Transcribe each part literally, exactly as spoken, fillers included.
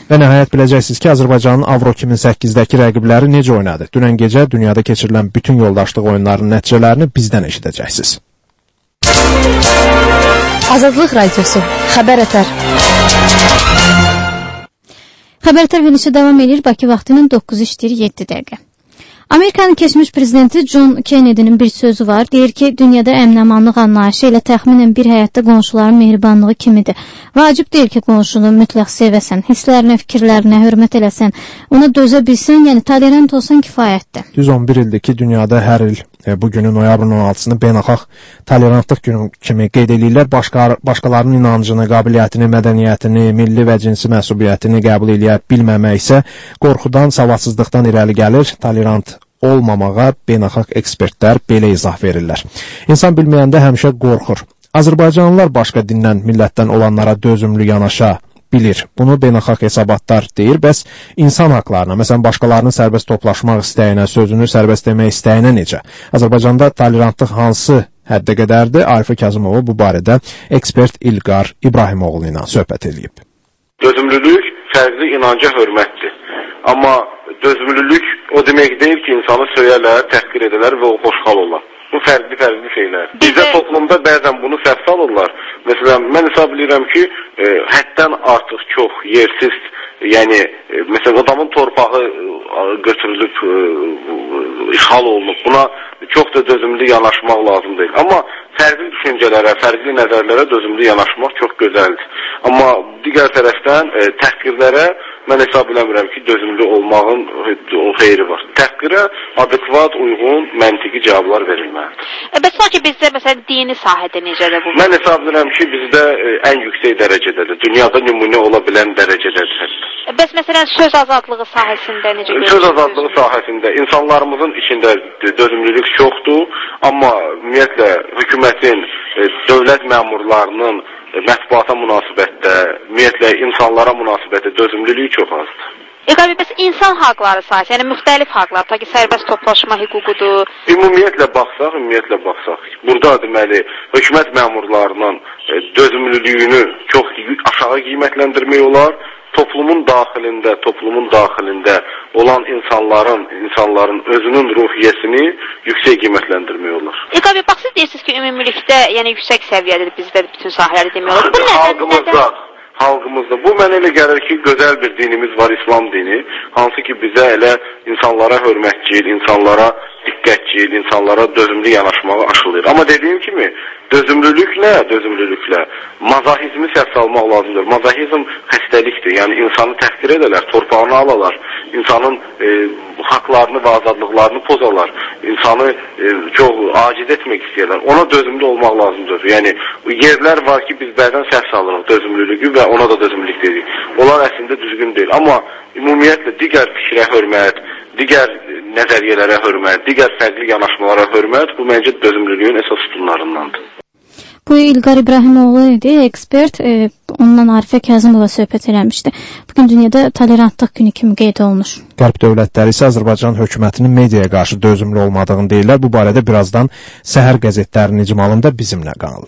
Və nəhayət biləcəksiniz ki, Azərbaycanın Avro iki min səkkizdə-ki rəqibləri necə oynadı? Dünən gecə dünyada keçirilən bütün yoldaşlıq oyunlarının nəticələrini bizdən eşidəcəksiniz. Azadlıq Radiosu, Xəbər Ətər. Xəbər Ətər verilişi davam edir. Bakı vaxtının doqquz işləyir yeddi dəqiqə. Amerikanın keçmiş prezidenti John Kennedy'nin bir sözü var. Deyir ki, dünyada əmin-amanlıq anlayışı ilə təxminən bir həyatda qonşuların mehribanlığı kimidir. Vacib deyil ki, qonşunu mütləq sevəsən, hisslərinə, fikirlərinə hörmət eləsən, ona dözə bilsən, yəni tolerant olsan kifayətdir. düz on bir ildir ki, dünyada hər il e, bu günün noyabrın on altısını beynəlxalq tolerantlıq günü kimi qeyd edirlər. Başqa, başqalarının inancını, qabiliyyətini, mədəniyyətini, milli və cinsi məsuliyyətini qəbul eləyə bilməmək isə qorxudan, savadsızlıqdan irəli gəlir. Tolerant olmamağa beynəlxalq ekspertlər belə izah verirlər. İnsan bilməyəndə həmişə qorxur. Azərbaycanlılar başqa dindən, millətdən olanlara dözümlü yanaşa bilir. Bunu beynəlxalq hesabatlar deyir. Bəs insan haqlarına, məsələn, başqalarının sərbəst toplaşmaq istəyinə, sözünü sərbəst demək istəyinə necə? Azərbaycanda tolerantlıq hansı həddə qədərdir? Arifə Kazımova bu barədə ekspert İlqar İbrahimoğlu ilə söhbət edib. Dözümlülük fərqli inanca hörmətdir. Amma dözümlülük o demək deyil ki, insanı söyərlər, təhqir edələr və o xoşxal olar. Bu fərqli-fərqli şeylər. Bizdə toplumda bəzən bunu səhv alırlar. Məsələn, mən hesab edirəm ki, e, həddən artıq çox yersiz, yəni e, məsələn adamın torpağı e, götürülüb, e, işğal olunub. Buna çox da dözümlü yanaşmaq lazım deyil. Amma fərqli düşüncələrə, fərqli nəzərlərə dözümlü yanaşmaq çox gözəldir. Amma digər tərəfdən e, təhqirlərə mən hesab eləmirəm ki, dözümlü olmağın o xeyri var. Təhqirə adekvat, uyğun, məntiqi cavablar verilməlidir. E, bəs sanki bizdə məsələn dini sahədə necədir bu? Mən hesab edirəm ki, bizdə e, ən yüksək dərəcədədir. Dünyada nümunə ola bilən dərəcədədir hətta. E, bəs məsələn söz azadlığı sahəsində necə görürsünüz? Söz azadlığı sahəsində insanlarımızın içində dözümlülük çoxdur, amma ümumiyyətlə hökumətin, e, dövlət məmurlarının mətbuata münasibətdə, ümumiyyətlə insanlara münasibətdə dözümlülük çox azdır. E, qabi, bəs insan haqları sahəsi, yəni müxtəlif haqlar, ta ki, sərbəst toplaşma hüququdur. Ümumiyyətlə baxsaq, ümumiyyətlə baxsaq, burada deməli, hökumət məmurlarının e, dözümlülüyünü çox aşağı qiymətləndirmək olar. Toplumun daxilində, toplumun daxilində olan insanların, insanların özünün ruhiyyəsini yüksək qiymətləndirmək olar. E, qabi, bax, siz deyirsiniz ki, ümumilikdə, yəni yüksək səviyyədir bizdə bütün sahələri demək olar. Bu halqımızda, halqımızda, bu mənə elə gəlir ki, gözəl bir dinimiz var, İslam dini, hansı ki, bizə elə insanlara hörmətcil, insanlara diqqətcil, insanlara dözümlü yanaşmağı aşılayır. Amma dediyim kimi, dözümlülüklə, dözümlülüklə mazahizmi səhv salmaq lazımdır. Mazahizm xəstəlikdir, yəni insanı təhqir edələr, torpağını alalar, insanın e, haqlarını və azadlıqlarını pozalar, insanı e, çox aciz etmək istəyirlər. Ona dözümlü olmaq lazımdır. Yəni, yerlər var ki, biz bəzən səhv salırıq dözümlülüyü və ona da dözümlülük dedik. Onlar əslində düzgün deyil. Amma ümumiyyətlə digər fikrə hörmət, digər nəzəriyyələrə hörmət, digər fərqli yanaşmalara hörmət, bu məncə dözümlülüyün əsas sütunlarındandır. Bu İlqar İbrahimoğlu idi, ekspert, e, ondan Arifə Kazımova söhbət eləmişdi. Bugün dünyada tolerantlıq günü kimi qeyd olunur. Qərb dövlətləri isə Azərbaycan hökumətinin mediaya qarşı dözümlü olmadığını deyirlər. Bu barədə birazdan Səhər qəzetlərinin icmalında bizimlə qalın.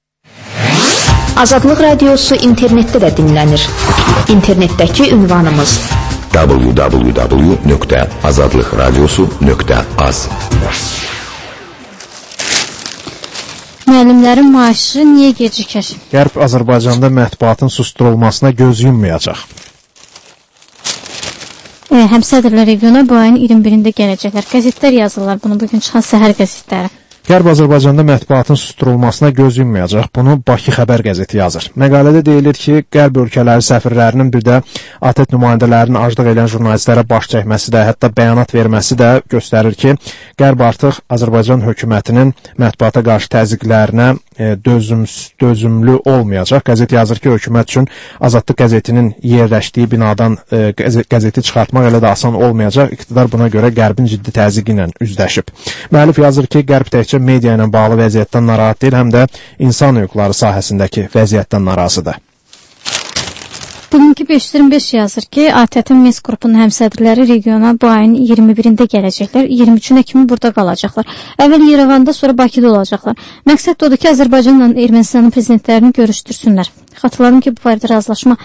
Azadlıq Radiosu internetdə də dinlənir. İnternetdəki ünvanımız w w w nöqtə azadlıqradiosu nöqtə az. Müəllimlərin maaşı niyə gecikir? Qərb Azərbaycanda mətbuatın susturulmasına göz yummayacaq. E, Həmsədrlər regiona bu ayın iyirmi birində gələcəklər. Qəzetlər yazırlar bunu, bugün çıxan Səhər qəzetləri. Qərb Azərbaycanda mətbuatın susturulmasına göz yummayacaq. Bunu Bakı Xəbər qəzeti yazır. Məqalədə deyilir ki, Qərb ölkələri səfirlərinin bir də ATƏT nümayəndələrinin aclıq edən jurnalistlərə baş çəkməsi də, hətta bəyanat verməsi də göstərir ki, Qərb artıq Azərbaycan hökumətinin mətbuata qarşı təzyiqlərinə e, dözüm, dözümlü olmayacaq. Qəzet yazır ki, hökumət üçün Azadlıq qəzetinin yerləşdiyi binadan e, qəzeti çıxartmaq elə də asan olmayacaq. İqtidar buna görə Qərbin ciddi təzyiqi ilə üzləşib. Müəllif yazır ki, Qərb təkcə media ilə bağlı vəziyyətdən narahat deyil, həm də insan hüquqları sahəsindəki vəziyyətdən narazıdır. Bugünkü beş yüz iyirmi beş yazır ki, ATƏT-in Minsk qrupunun həmsədrləri regiona bu ayın iyirmi birində gələcəklər, iyirmi üçünə kimi burada qalacaqlar. Əvvəl Yerevanda, sonra Bakıda olacaqlar. Məqsəd odur ki, Azərbaycanla Ermənistanın prezidentlərini görüşdürsünlər. Xatırladım ki, bu barədə razılaşma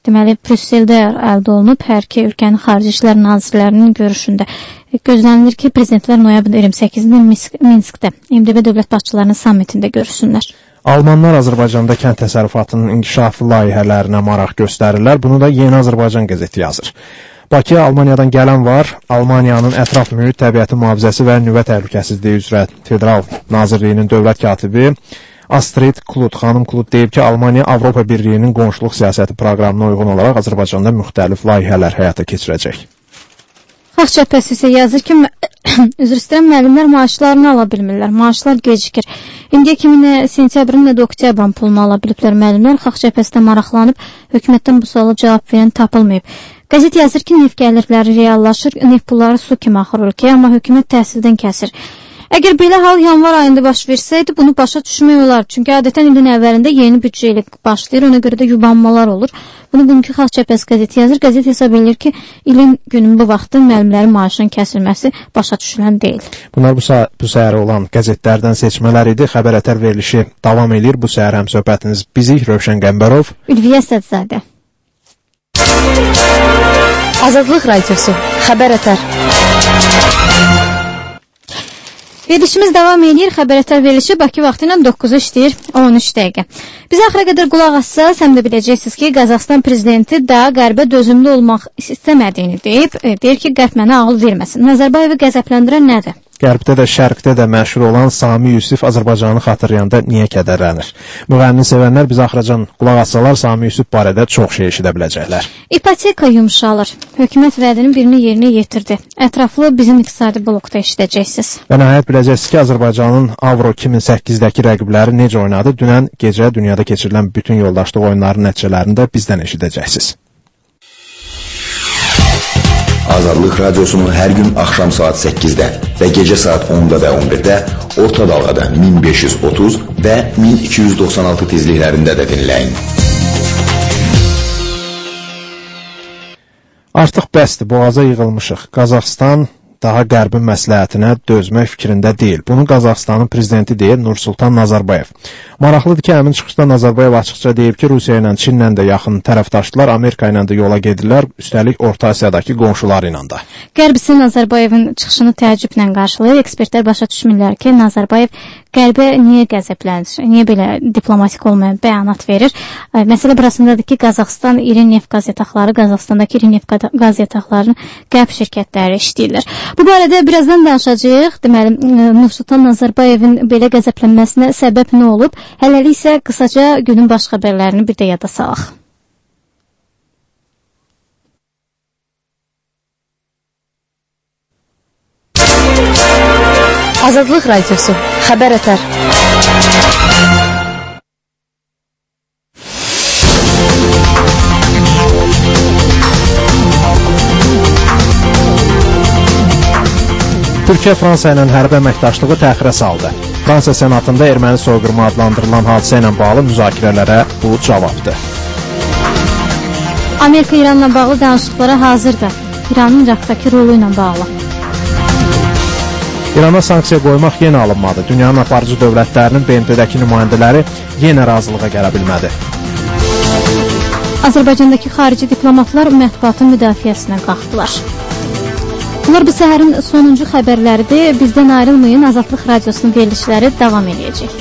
deməli, Brüsseldə əldə olunub hər iki ölkənin xarici işlər nazirlərinin görüşündə. Gözlənilir ki, prezidentlər noyabrın iyirmi səkkizində Minskdə M D B dövlət başçılarının sammitində görüşsünlər. Almanlar Azərbaycanda kənd təsərrüfatının inkişafı layihələrinə maraq göstərirlər. Bunu da Yeni Azərbaycan qəzeti yazır. Bakıya Almaniyadan gələn var. Almaniyanın ətraf mühit, təbiəti mühafizəsi və nüvə təhlükəsizliyi üzrə Federal Nazirliyinin dövlət katibi Astrid Klut, xanım Klut deyib ki, Almaniya Avropa Birliyinin qonşuluq siyasəti proqramına uyğun olaraq Azərbaycanda müxtəlif layihələr həyata keçirəcək. Xalq Cəbhəsi isə yazır ki, üzr istəyirəm, müəllimlər maaşlarını ala bilmirlər, maaşlar gecikir. İndiyə kimi nə sentyabrın, nə də oktyabrın pulunu ala biliblər müəllimlər. Xalq Cəbhəsində maraqlanıb, hökumətdən bu suala cavab verən tapılmayıb. Qəzet yazır ki, neft gəlirləri reallaşır, neft pulları su kimi axır ölkəyə, amma hökumət təhsildən kəsir. Əgər belə hal yanvar ayında baş versəydi, bunu başa düşmək olar. Çünki adətən ilin əvvəlində yeni büdcə ilə başlayır, ona görə də yubanmalar olur. Bunu bugünkü Xalq Cəbhəsi qəzeti yazır. Qəzet hesab edir ki, ilin günün bu vaxtı müəllimlərin maaşının kəsilməsi başa düşülən deyil. Bunlar bu, bu səhər olan qəzetlərdən seçmələr idi. Xəbər ətər verilişi davam edir. Bu səhər həm söhbətiniz bizik, Rövşən Qəmbərov, Ülviyə Sədzadə. Azadlıq Radiosu, xəbər ətər. Verilişimiz davam edir. Xəbər ətər verilişi Bakı vaxtı ilə doqquzu işləyir on üç dəqiqə. Biz axıra qədər qulaq assaz, həm də biləcəksiniz ki, Qazaxıstan prezidenti daha qərbə dözümlü olmaq istəmədiyini deyib, deyir ki, qərb mənə ağıl verməsin. Nazarbayevi qəzəbləndirən nədir? Qərbdə də, şərqdə də məşhur olan Sami Yusif Azərbaycanı xatırlayanda niyə kədərlənir? Müğənnini sevənlər biz axıracan qulaq assalar Sami Yusuf barədə çox şey eşidə biləcəklər. İpoteka yumşalır. Hökumət vədinin birini yerinə yetirdi. Ətraflı bizim iqtisadi blokda eşidəcəksiniz. Və nəhayət biləcəksiniz ki, Azərbaycanın Avro iki min səkkizdəki rəqibləri necə oynadı? Dünən gecə dünyada keçirilən bütün yoldaşlıq oyunlarının nəticələrini də bizdən eşidəcəksiniz. Azadlıq Radiosunu hər gün axşam saat səkkizdə və gecə saat onda və on birdə orta dalğada min beş yüz otuz və min iki yüz doxsan altı tezliklərində də dinləyin. Artıq bəsdir, boğaza yığılmışıq. Qazaxıstan daha qərbin məsləhətinə dözmək fikrində deyil. Bunu Qazaxıstanın prezidenti deyir Nursultan Nazarbayev. Maraqlıdır ki, həmin çıxışda Nazarbayev açıqca deyib ki, Rusiya ilə, Çinlə də yaxın tərəfdaşdılar, Amerika ilə də yola gedirlər, üstəlik Orta Asiyadakı qonşuları ilə də. Qərb isə Nazarbayevin çıxışını təəccüblə qarşılayır. Ekspertlər başa düşmürlər ki, Nazarbayev qərbə niyə qəzəblənir, niyə belə diplomatik olmayan bəyanat verir. Məsələ burasındadır ki, Qazaxıstan iri neft qaz yataqları, Qazaxıstandakı iri neft qaz yataqlarını qərb şirkətləri işləyirlər. Bu barədə birazdan danışacağıq. Deməli, Nursultan Nazarbayevin belə qəzəblənməsinə səbəb nə olub? Hələlik isə qısaca günün baş xəbərlərini bir də yada salaq. Azadlıq Radiosu, xəbər ətər. Türkiyə Fransa ilə hərbi əməkdaşlığı təxirə saldı. Fransa Senatında erməni soyqırımı adlandırılan hadisə ilə bağlı müzakirələrə bu cavabdır. Amerika İranla bağlı danışıqlara hazırdır. İranın İraqdakı rolu ilə bağlı. İrana sanksiya qoymaq yenə alınmadı. Dünyanın aparıcı dövlətlərinin B M T-dəki nümayəndələri yenə razılığa gələ bilmədi. Azərbaycandakı xarici diplomatlar mətbuatın müdafiəsinə qalxdılar. Bunlar bu səhərin sonuncu xəbərləridir. Bizdən ayrılmayın, Azadlıq Radiosunun verilişləri davam edəcək.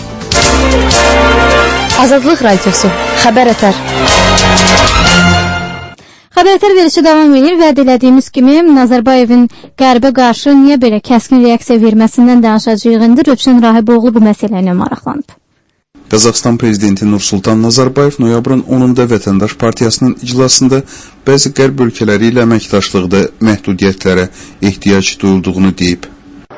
Azadlıq Radiosu, xəbər ətər. Xəbər ətər verilişi davam edir. Vəd elədiyimiz kimi Nazarbayevin qərbə qarşı niyə belə kəskin reaksiya verməsindən danışacağıq. İndi Rövşən Rahiboğlu bu məsələ ilə maraqlanıb. Qazaxıstan prezidenti Nursultan Nazarbayev noyabrın onunda Vətəndaş Partiyasının iclasında bəzi qərb ölkələri ilə əməkdaşlıqda məhdudiyyətlərə ehtiyac duyulduğunu deyib.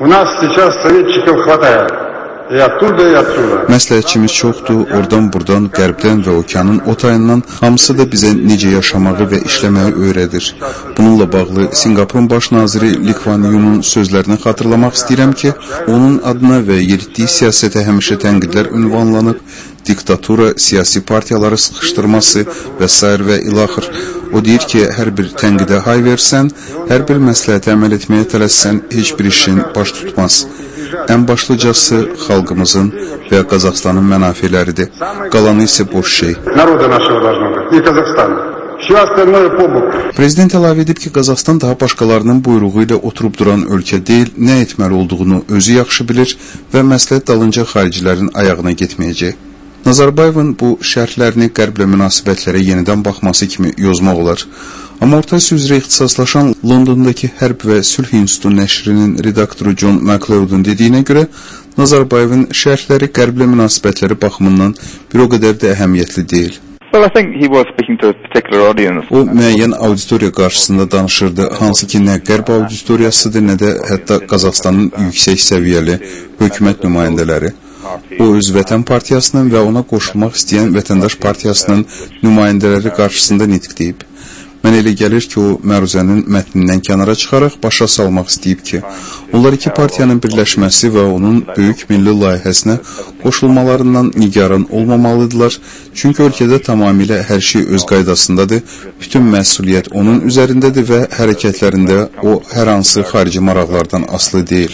Məsləhətçimiz çoxdur, oradan buradan, qərbdən və okeanın o tayından hamısı da bizə necə yaşamağı və işləməyi öyrədir. Bununla bağlı Sinqapurun baş naziri Lee Kuan Yew'nun sözlərini xatırlamaq istəyirəm ki, onun adına və yeritdiyi siyasətə həmişə tənqidlər ünvanlanıb, diktatura, siyasi partiyaları sıxışdırması və sair və ilaxır. O deyir ki, hər bir tənqidə hay versən, hər bir məsləhətə əməl etməyə tələssən, heç bir işin baş tutmaz. Ən başlıcası xalqımızın və Qazaxıstanın mənafeləridir. Qalanı isə boş şey. Все остальное по боку. Prezident əlavə edib ki, Qazaxstan daha başqalarının buyruğu ilə oturub duran ölkə deyil, nə etməli olduğunu özü yaxşı bilir və məsləhət dalınca xaricilərin ayağına getməyəcək. Nazarbayevin bu şərhlərini qərblə münasibətlərə yenidən baxması kimi yozmaq olar. Amma Orta Asiya üzrə ixtisaslaşan Londondakı Hərb və Sülh İnstitutu nəşrinin redaktoru John McLeod'un dediyinə görə Nazarbayevin şərhləri qərblə münasibətləri baxımından bir o qədər də əhəmiyyətli deyil. Well, I think he was speaking to a particular audience. O müəyyən auditoriya qarşısında danışırdı, hansı ki nə qərb auditoriyasıdır, nə də hətta Qazaxstanın yüksək səviyyəli hökumət nümayəndələri. O öz vətən partiyasının və ona qoşulmaq istəyən vətəndaş partiyasının nümayəndələri qarşısında nitq deyib. Mən elə gəlir ki, o məruzənin mətnindən kənara çıxaraq başa salmaq istəyib ki, onlar iki partiyanın birləşməsi və onun böyük milli layihəsinə qoşulmalarından nigaran olmamalıdırlar. Çünki ölkədə tamamilə hər şey öz qaydasındadır, bütün məsuliyyət onun üzərindədir və hərəkətlərində o hər hansı xarici maraqlardan asılı deyil.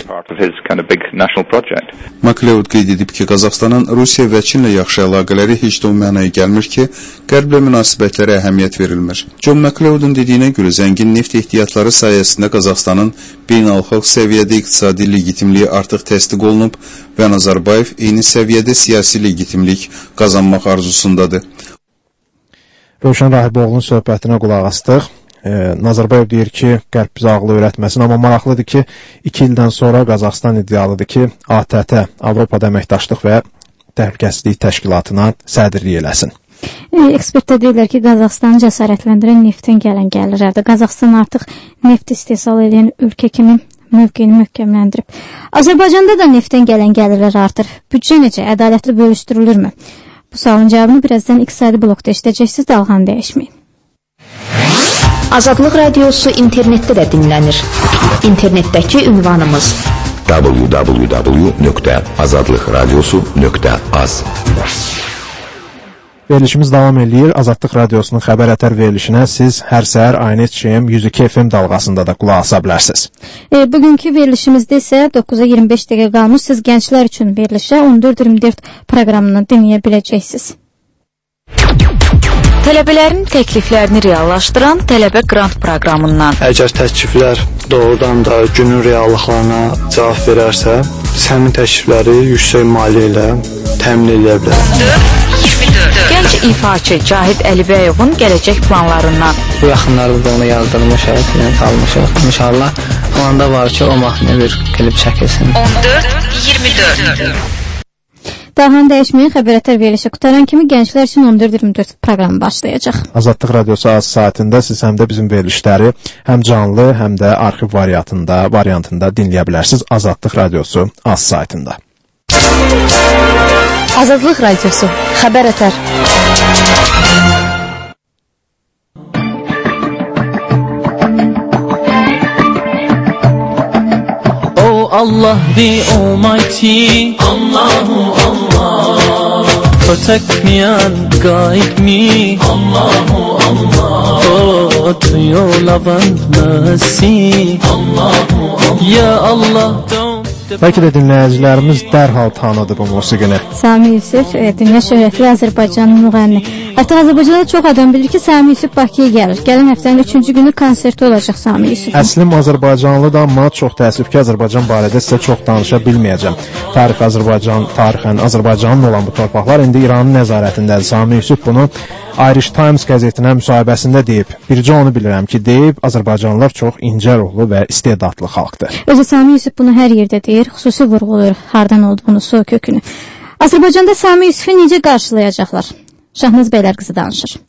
McLeod qeyd edib ki, Qazaxstanın Rusiya və Çinlə yaxşı əlaqələri heç də o mənaya gəlmir ki, qərblə münasibətlərə əhəmiyyət verilmir. John McLeod'un dediyinə görə zəngin neft ehtiyatları sayəsində Qazaxstanın beynəlxalq səviyyədə iqtisadi legitimliyi artıq təsdiq olunub və Nazarbayev eyni səviyyədə siyasi legitimlik qazanmaq arzusundadır. Rövşən Rahiboğlu'nun söhbətinə qulaq astıq. E, Nazarbayev deyir ki, qərb bizə ağlı öyrətməsin, amma maraqlıdır ki, iki ildən sonra Qazaxstan iddialıdır ki, A T T, Avropada Əməkdaşlıq və Təhlükəsizlik Təşkilatına sədrlik eləsin. Ekspertlər deyirlər ki, Qazaxstanı cəsarətləndirən neftin gələn gəlirlərdir. Qazaxstan artıq neft istehsal edən ölkə kimi mövqeyini möhkəmləndirib. Azərbaycanda da neftin gələn gəlirlər artır. Büdcə necə, ədalətli bölüşdürülürmü? Bu sualın cavabını birazdan iqtisadi blokda eşidəcəksiniz, dalğanı dəyişməyin. Azadlıq Radiosu internetdə də dinlənir. İnternetdəki ünvanımız w w w nöqtə azadlıq radiosu nöqtə az. Verilişimiz davam edir. Azadlıq Radiosunun xəbər ətər verilişinə siz hər səhər Aynet Ç M yüz iki F M dalğasında da qulaq asa bilərsiniz. E, bugünkü verilişimizdə isə doqquza iyirmi beş dəqiqə qalmış. Siz gənclər üçün verilişə on dörd iyirmi dörd proqramını dinləyə biləcəksiniz. Tələbələrin təkliflərini reallaşdıran Tələbə Qrant proqramından. Əgər təkliflər doğrudan da günün reallıqlarına cavab verərsə, biz həmin təklifləri yüksək maliyyə ilə təmin edə bilərik. Gənc ifaçı Cahid Əlibəyovun gələcək planlarından. Bu yaxınlarda da onu yazdırmışıq, yəni almışıq. İnşallah planda var ki, o mahnı bir klip çəkilsin. on dörd iyirmi dörd. Dalğanı dəyişməyin xəbər ətər verilişi qutaran kimi gənclər üçün on dörd iyirmi dörd proqramı başlayacaq. Azadlıq Radiosu az saatında siz həm də bizim verilişləri həm canlı, həm də arxiv variantında, variantında dinləyə bilərsiniz. Azadlıq Radiosu az saatında. Azadlıq Radiosu xəbər ətər. Oh Allah the Almighty, Allahu Allah, protect me and guide me, Allahu Allah, oh to your love and mercy, Allahu Allah, ya Allah don't. Bəlkə də dinləyicilərimiz dərhal tanıdı bu musiqini. Sami Yusif, e, dünya şöhrətli Azərbaycanın müğənni. Hətta Azərbaycanda çox adam bilir ki, Sami Yusif Bakıya gəlir. Gələn həftənin üçüncü günü konserti olacaq Sami Yusifin. Əslim Azərbaycanlıdır, amma çox təəssüf ki, Azərbaycan barədə sizə çox danışa bilməyəcəm. Tarix Azərbaycan, tarixən Azərbaycanın olan bu torpaqlar indi İranın nəzarətindədir. Sami Yusif bunu Irish Times qəzetinə müsahibəsində deyib. Bircə onu bilirəm ki, deyib, Azərbaycanlılar çox incə ruhlu və istedadlı xalqdır. Özü Sami Yusuf bunu hər yerdə deyir, xüsusi vurğulayır hardan olduğunu, soy kökünü. Azərbaycanda Sami Yusufu necə qarşılayacaqlar? Şahnaz Bəylərqızı danışır.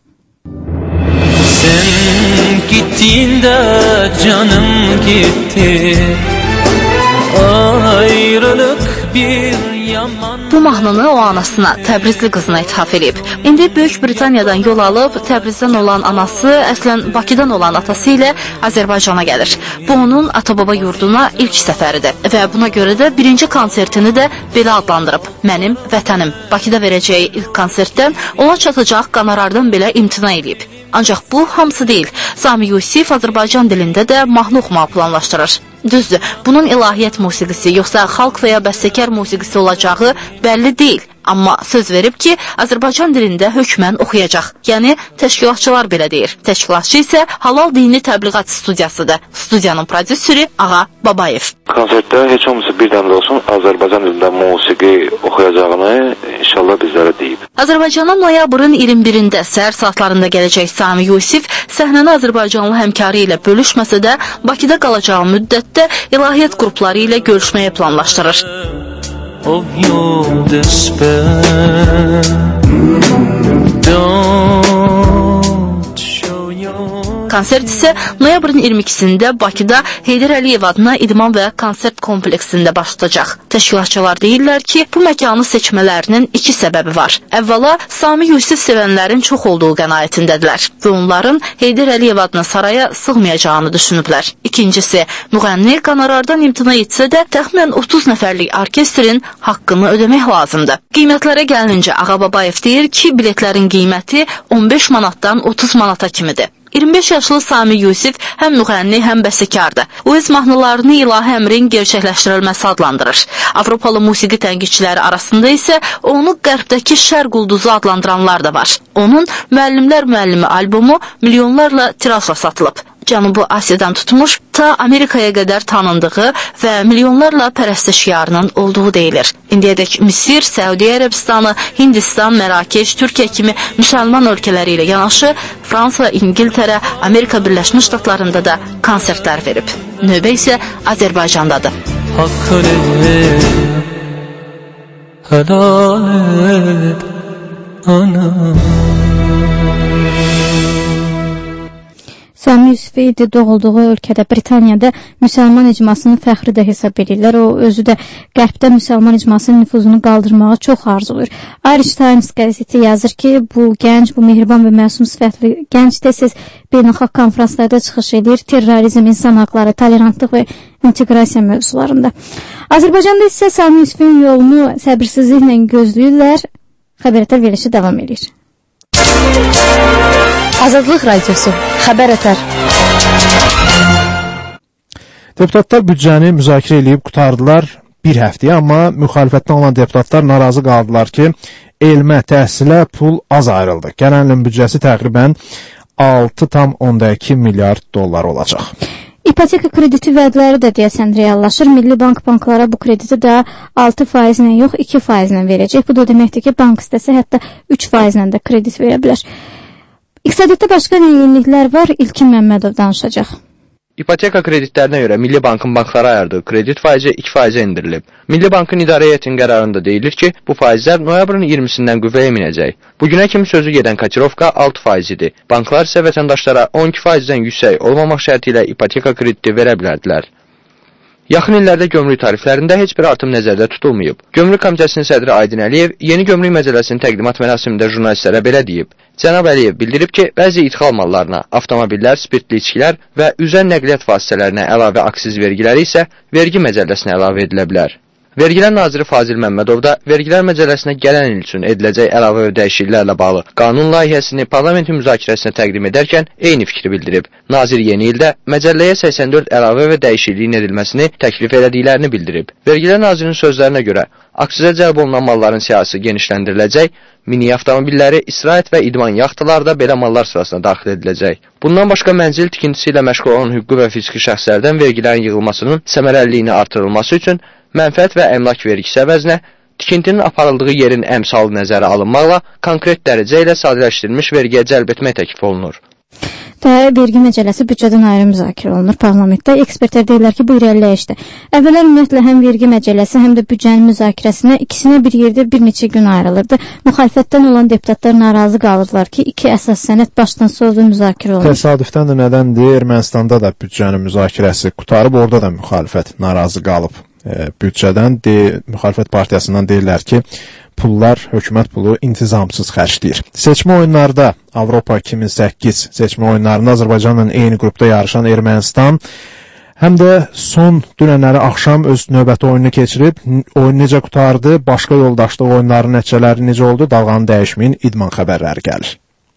Sen gittiğinde canım gitti, ayrılık bir yaman. Bu mahnını o anasına, Təbrizli qızına ithaf edib. İndi Böyük Britaniyadan yol alıb, Təbrizdən olan anası, əslən Bakıdan olan atası ilə Azərbaycana gəlir. Bu onun ata-baba yurduna ilk səfəridir və buna görə də birinci konsertini də belə adlandırıb. Mənim vətənim. Bakıda verəcəyi ilk konsertdən ona çatacaq qonorardan belə imtina edib. Ancaq bu hamısı deyil. Sami Yusif Azərbaycan dilində də mahnı oxumağı planlaşdırır. Düzdür, bunun ilahiyyat musiqisi, yoxsa xalq və ya bəstəkar musiqisi olacağı bəlli deyil. Amma söz verib ki, Azərbaycan dilində hökmən oxuyacaq. Yəni, təşkilatçılar belə deyir. Təşkilatçı isə Halal Dini Təbliğat Studiyasıdır. Studiyanın prodüseri Ağa Babayev. Konsertdə heç olmasa bir dənə olsun Azərbaycan dilində musiqi oxuyacağını inşallah bizlərə deyib. Azərbaycana noyabrın iyirmi birində səhər saatlarında gələcək Sami Yusif səhnəni Azərbaycanlı həmkarı ilə bölüşməsə də Bakıda qalacağı müddətdə ilahiyyat qrupları ilə görüşməyə planlaşdırır. Of your despair, don't show your... Konsert isə noyabrın iyirmi ikisində Bakıda Heydər Əliyev adına idman və konsert kompleksində başlayacaq. Təşkilatçılar deyirlər ki, bu məkanı seçmələrinin iki səbəbi var. Əvvəla, Sami Yusif sevənlərin çox olduğu qənaətindədirlər və onların Heydər Əliyev adına saraya sığmayacağını düşünüblər. İkincisi, müğənni qonorardan imtina etsə də təxminən otuz nəfərlik orkestrin haqqını ödəmək lazımdır. Qiymətlərə gəlincə Ağa Babayev deyir ki, biletlərin qiyməti on beş manatdan otuz manata kimidir. iyirmi beş yaşlı Sami Yusif həm müğənni, həm bəstəkardır. O öz mahnılarını ilahi əmrin gerçəkləşdirilməsi adlandırır. Avropalı musiqi tənqidçiləri arasında isə onu qərbdəki şərq ulduzu adlandıranlar da var. Onun Müəllimlər müəllimi albomu milyonlarla tirajla satılıb. Cənubi Asiyadan tutmuş, ta Amerikaya qədər tanındığı və milyonlarla pərəstişkarının olduğu deyilir. İndiyədək Misir, Səudiyyə Ərəbistanı, Hindistan, Mərakeş, Türkiyə kimi müsəlman ölkələri ilə yanaşı, Fransa, İngiltərə, Amerika Birləşmiş Ştatlarında da konsertlər verib. Növbə isə Azərbaycandadır. Haqqı helal et, ana. Sami Yusufi doğulduğu ölkədə, Britaniyada müsəlman icmasını fəxri də hesab edirlər. O, özü də qərbdə müsəlman icmasının nüfuzunu qaldırmağa çox arzulur. Irish Times qəzeti yazır ki, bu gənc, bu mehriban və məsum sifətli gənc tez-tez beynəlxalq konferanslarda çıxış edir, terrorizm, insan haqları, tolerantlıq və inteqrasiya mövzularında. Azərbaycanda isə Sami Yusufin yolunu səbirsizliklə gözləyirlər. Xəbərətər verilişi davam edir. Azadlıq Radiosu, xəbər ətər. Deputatlar büdcəni müzakirə edib qutardılar bir həftəyə, amma müxalifətdən olan deputatlar narazı qaldılar ki, elmə, təhsilə pul az ayrıldı. Gələn ilin büdcəsi təqribən altı tam onda iki milyard dollar olacaq. İpoteka krediti vədləri də deyəsən reallaşır. Milli Bank banklara bu krediti də altı faizlə yox, iki faizlə verəcək. Bu da deməkdir ki, bank istəsə hətta üç faizlə də kredit verə bilər. İqtisadiyyatda başqa nə yeniliklər var? İlkin Məmmədov danışacaq. İpoteka kreditlərinə görə Milli Bankın banklara ayırdığı kredit faizi iki faizə endirilib. Milli Bankın idarə heyətinin qərarında deyilir ki, bu faizlər noyabrın iyirmisindən qüvvəyə minəcək. Bugünə kimi sözü gedən kotirovka altı faiz idi. Banklar isə vətəndaşlara on iki faizdən yüksək olmamaq şərti ilə ipoteka krediti verə bilərdilər. Yaxın illərdə gömrük tariflərində heç bir artım nəzərdə tutulmayıb. Gömrük Komitəsinin sədri Aydın Əliyev yeni gömrük məcəlləsinin təqdimat mərasimində jurnalistlərə belə deyib. Cənab Əliyev bildirib ki, bəzi idxal mallarına, avtomobillər, spirtli içkilər və üzən nəqliyyat vasitələrinə əlavə aksiz vergiləri isə vergi məcəlləsinə əlavə edilə bilər. Vergilər naziri Fazil Məmmədov da vergilər məcəlləsinə gələn il üçün ediləcək əlavə dəyişikliklərlə bağlı qanun layihəsini parlamentin müzakirəsinə təqdim edərkən eyni fikri bildirib. Nazir yeni ildə məcəlləyə səksən dörd əlavə və dəyişikliyin edilməsini təklif elədiklərini bildirib. Vergilər nazirinin sözlərinə görə aksizə cəlb olunan malların siyahısı genişləndiriləcək, mini avtomobilləri, istirahət və idman yaxtalar da belə mallar sırasına daxil ediləcək. Bundan başqa mənzil tikintisi ilə məşğul olan hüquqi və fiziki şəxslərdən vergilərin yığılmasının səmərəliliyini artırılması üçün mənfəət və əmlak vergisi əvəzinə tikintinin aparıldığı yerin əmsalı nəzərə alınmaqla konkret dərəcə ilə sadələşdirilmiş vergiyə cəlb etmək təklif olunur. Və vergi məcəlləsi büdcədən ayrı müzakirə olunur parlamentdə. Ekspertlər deyirlər ki, bu irəliləyişdir. Əvvəllər ümumiyyətlə həm vergi məcəlləsi, həm də büdcənin müzakirəsinə ikisinə bir yerdə bir neçə gün ayrılırdı. Müxalifətdən olan deputatlar narazı qalırdılar ki, iki əsas sənəd başdan sözlü müzakirə olunur. Təsadüfdən də nədəndir? Ermənistanda da büdcənin müzakirəsi qutarıb, orada da müxalifət narazı qalıb. E, büdcədən de, müxalifət partiyasından deyirlər ki, pullar, hökumət pulu intizamsız xərcləyir. Seçmə oyunlarda Avropa iki min səkkiz seçmə oyunlarında Azərbaycanla eyni qrupda yarışan Ermənistan həm də son dünənləri axşam öz növbəti oyununu keçirib, oyun necə qutardı, başqa yoldaşlıq oyunların nəticələri necə oldu, dalğanı dəyişməyin idman xəbərləri gəlir.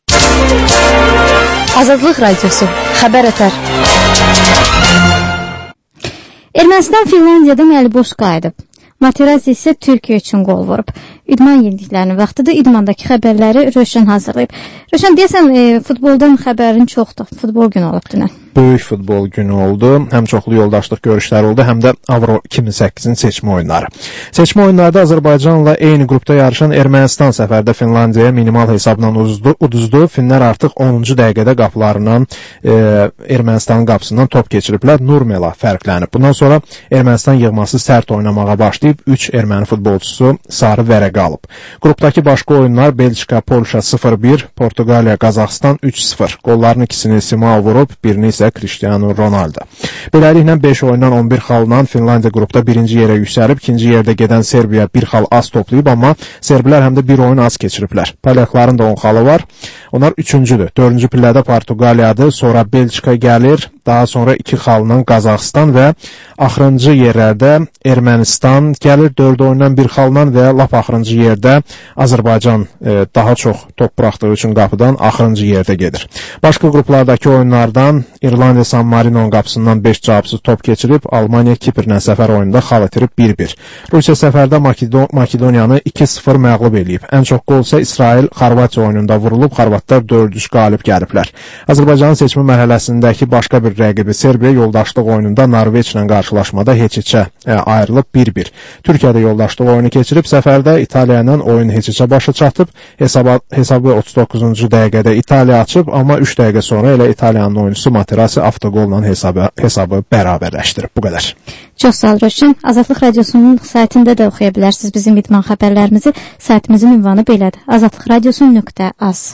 Azadlıq Radiosu, xəbər ətər. Ermənistan Finlandiyadan əliboş qayıdıb. Materazzi isə Türkiyə üçün qol vurub. İdman yeniliklərinin vaxtıdır. İdmandakı xəbərləri Rövşən hazırlayıb. Rövşən, deyəsən e, futboldan xəbərin çoxdur. Futbol günü olub dünən. Böyük futbol günü oldu. Həm çoxlu yoldaşlıq görüşləri oldu, həm də Avro iki min səkkizin seçmə oyunları. Seçmə oyunlarda Azərbaycanla eyni qrupda yarışan Ermənistan səfərdə Finlandiyaya minimal hesabla uduzdu. uduzdu. Finlər artıq onuncu dəqiqədə qapılarından e, Ermənistanın qapısından top keçiriblər. Nurmela fərqlənib. Bundan sonra Ermənistan yığması sərt oynamağa başlayıb üç erməni futbolçusu sarı vərəqə alıb. Qrupdakı başqa oyunlar Belçika, Polşa sıfır bir, Portuqaliya, Qazaxıstan üç sıfır. Qolların ikisini Simao vurub, birini isə Cristiano Ronaldo. Beləliklə beş oyundan on bir xalla Finlandiya qrupda birinci yerə yüksəlib, ikinci yerdə gedən Serbiya bir xal az toplayıb, amma serblər həm də bir oyun az keçiriblər. Polyakların da on xalı var. Onlar üçüncüdür. Dördüncü pillədə Portuqaliyadır, sonra Belçika gəlir, daha sonra iki xalla Qazaxıstan və axırıncı yerlərdə Ermənistan gəlir dörd oyundan bir xalla və lap axırıncı yerdə Azərbaycan e, daha çox top buraxdığı üçün qapıdan axırıncı yerdə gedir. Başqa qruplardakı oyunlardan İrlandiya San Marino'nun qapısından beş cavabsız top keçirib, Almaniya Kiprlə səfər oyununda xal itirib bir bir. Rusiya səfərdə Makedon Makedoniyanı iki sıfır məğlub eləyib. Ən çox qol isə İsrail Xorvatiya oyununda vurulub, xorvatlar dörd üç qalib gəliblər. Azərbaycanın seçmə mərhələsindəki başqa bir rəqibi Serbiya yoldaşlıq oyununda Norveçlə qarşılaşmada heç-heçə e, ayrılıb bir bir. Türkiyədə yoldaşlıq oyunu keçirib, səfərdə İtaliya ilə oyun heç-heçə başa çatıb, hesaba, hesabı otuz doqquzuncu dəqiqədə İtaliya açıb, amma üç dəqiqə sonra elə İtaliyanın oyuncusu Materazzi avtogolla hesabı, hesabı bərabərləşdirib. Bu qədər. Çox sağ ol Rövşən. Azadlıq Radiosunun saytında da oxuya bilərsiniz bizim idman xəbərlərimizi. Saytımızın ünvanı belədir. azadlıq radiosu nöqtə az.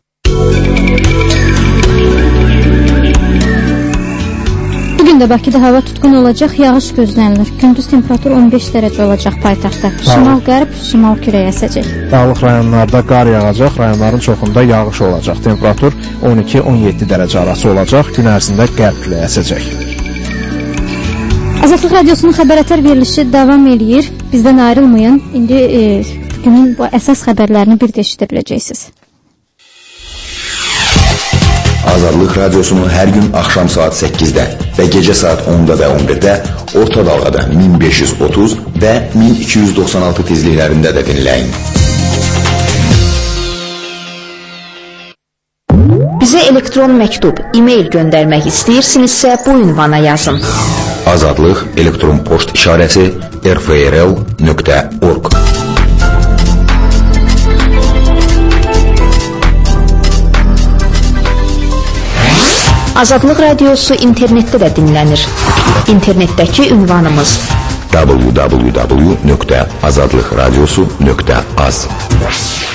Bugün də Bakıda hava tutqun olacaq, yağış gözlənilir. Gündüz temperatur on beş dərəcə olacaq paytaxtda. Şimal-qərb, şimal küləyi əsəcək. Dağlıq rayonlarda qar yağacaq, rayonların çoxunda yağış olacaq. Temperatur on iki on yeddi dərəcə arası olacaq. Gün ərzində qərb küləyi əsəcək. Azadlıq Radiosunun xəbər-ətər verilişi davam eləyir. Bizdən ayrılmayın. İndi e, günün bu əsas xəbərlərini bir də eşidə biləcəksiniz. Azadlıq Radiosunu hər gün axşam saat səkkizdə və gecə saat onda və on birdə orta dalğada min beş yüz otuz və min iki yüz doxsan altı tezliklərində də dinləyin. Bizə elektron məktub, e-mail göndərmək istəyirsinizsə bu ünvana yazın. Azadlıq elektron poçt işarəsi r f r l nöqtə org. Azadlıq Radiosu internetdə də dinlənir. İnternetdəki ünvanımız w w w nöqtə azadlıq radiosu nöqtə az.